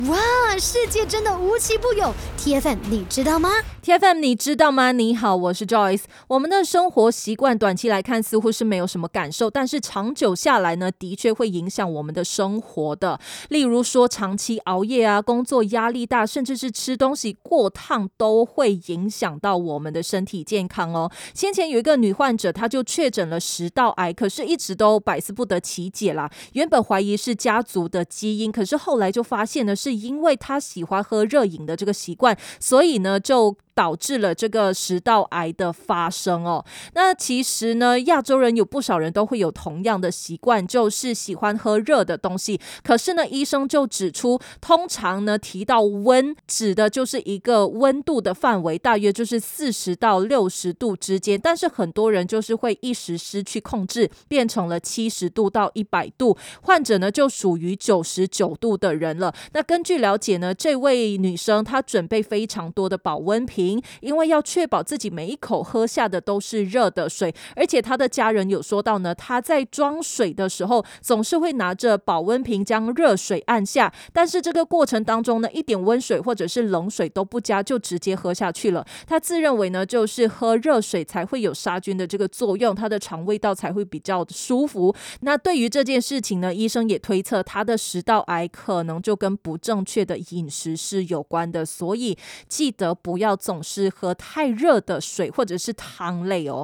哇，世界真的无奇不有 ！TFM 你知道吗？ TFM 你知道吗？你好，我是 Joyce。我们的生活习惯短期来看似乎是没有什么感受，但是长久下来呢，的确会影响我们的生活的。例如说长期熬夜啊，工作压力大，甚至是吃东西过烫，都会影响到我们的身体健康哦。先前有一个女患者，她就确诊了食道癌，可是一直都百思不得其解啦。原本怀疑是家族的基因，可是后来就发现呢，是因为她喜欢喝热饮的这个习惯，所以呢就导致了这个食道癌的发生哦。那其实呢，亚洲人有不少人都会有同样的习惯，就是喜欢喝热的东西。可是呢，医生就指出，通常呢提到温，指的就是一个温度的范围，大约就是40到60度之间。但是很多人就是会一时失去控制，变成了70度到100度。患者呢就属于99度的人了。那根据了解呢，这位女生她准备非常多的保温瓶，因为要确保自己每一口喝下的都是热的水。而且她的家人有说到呢，她在装水的时候总是会拿着保温瓶将热水按下，但是这个过程当中呢，一点温水或者是冷水都不加就直接喝下去了。她自认为呢，就是喝热水才会有杀菌的这个作用，她的肠胃道才会比较舒服。那对于这件事情呢，医生也推测她的食道癌可能就跟不正确的饮食是有关的，所以记得不要总是喝太热的水或者是汤类哦。